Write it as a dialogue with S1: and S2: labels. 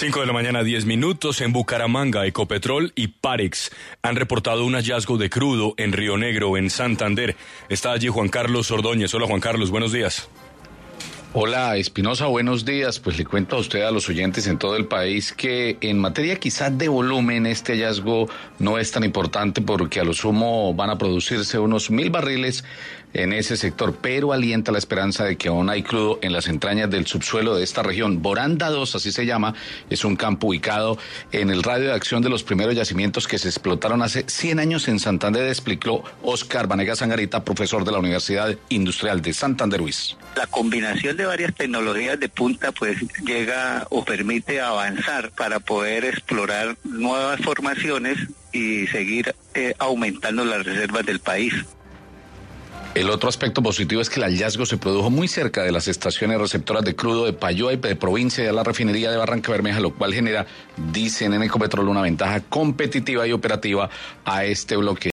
S1: 5 de la mañana, 10 minutos. En Bucaramanga, Ecopetrol y Parex han reportado un hallazgo de crudo en Río Negro, en Santander. Está allí Juan Carlos Ordóñez. Hola, Juan Carlos, buenos días.
S2: Hola, Espinosa, buenos días. Pues le cuento a usted, a los oyentes en todo el país, que en materia quizás de volumen, este hallazgo no es tan importante porque a lo sumo van a producirse unos 1.000 barriles en ese sector, pero alienta la esperanza de que aún hay crudo en las entrañas del subsuelo de esta región. Boranda 2, así se llama, es un campo ubicado en el radio de acción de los primeros yacimientos que se explotaron hace 100 años en Santander, explicó Oscar Vanegas Sangarita, profesor de la Universidad Industrial de Santander Luis.
S3: La combinación de varias tecnologías de punta pues llega o permite avanzar para poder explorar nuevas formaciones y seguir aumentando las reservas del país.
S2: El otro aspecto positivo es que el hallazgo se produjo muy cerca de las estaciones receptoras de crudo de Payoa y de provincia de la refinería de Barranca Bermeja, lo cual genera, dicen en Ecopetrol, una ventaja competitiva y operativa a este bloque.